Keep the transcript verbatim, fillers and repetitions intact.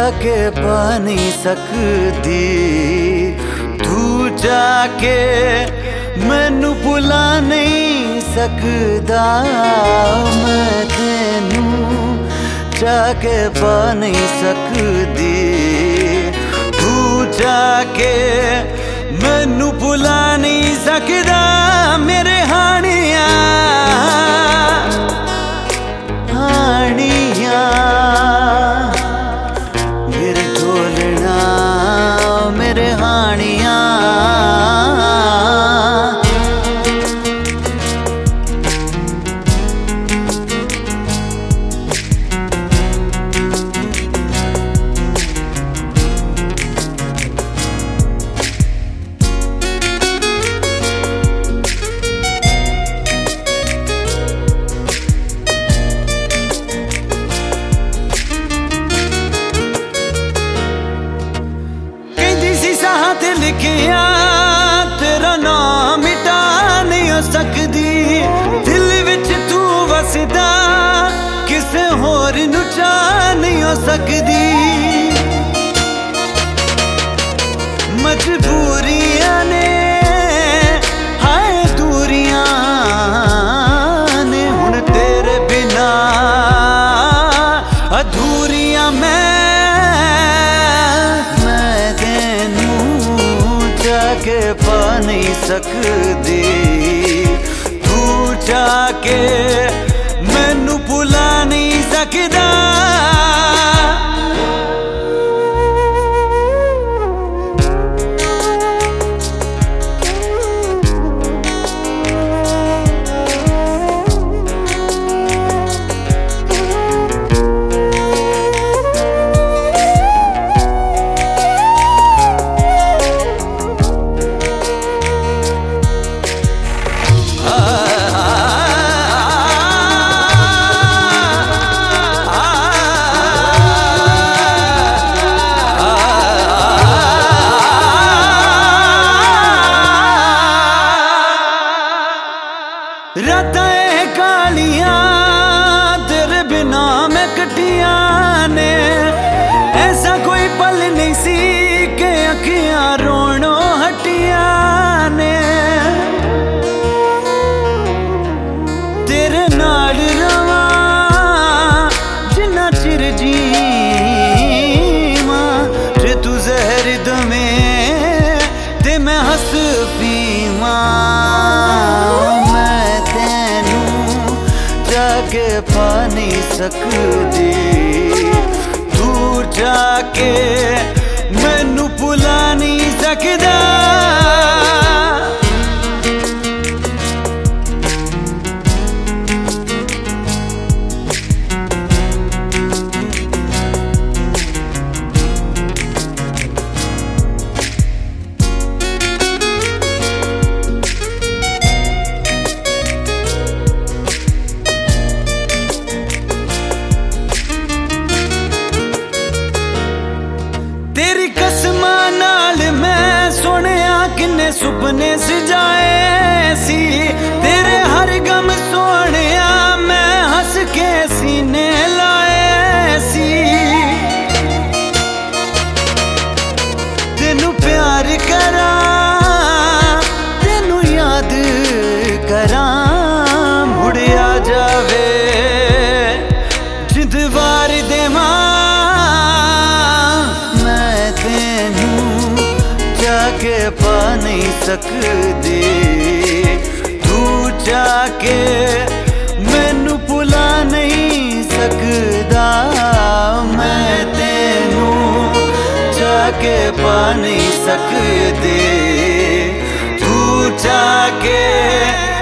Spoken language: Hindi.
जाके पा नहीं सकदी, तू जाके मैनू भुला नहीं सकदा। मैं तेनू जाके पा नहीं सकदी, तू जाके मैनू भुला नहीं सकदा। मेरे हानिया हानिया मेरे ढोलना मेरे हानिया। लिखिया तेरा नाम मिटा नहीं हो सकदी, दिल विच तू वसदा किसे होर नू चा नहीं हो सकदी। मजबूरियां ने हाय दूरियां ने हुण तेरे बिना अधूरियां। मैं जाके पा नहीं सकदी, तू जाके मैनू भुला नहीं सकदा। रातां कालियां तेरे बिना मैं कटिया ने, ऐसा कोई पल नहीं सी के अखियां रोणों हटिया ने। तेरे नाल रवां जिन्ना चिर जीवां, जे तू जहर दमें ते मैं हस पीवां। जाके पा नहीं सकदी, तू जाके मैनू भुला नहीं सकदा। तेरी कसमां नाल मैं सोहणिया किन्ने सुपने सजाए सी, तेरे हर गम सोहणिया मैं हस के सीने लाए सी। तेनू प्यार करा तेनू याद करा, मुड़ आ जावे जिंद वार देवां। जाके पा नहीं सकदी, तू जाके मैनू भुला नहीं सकदा। मैं तेनू जाके पा नहीं सकदी, तू जाके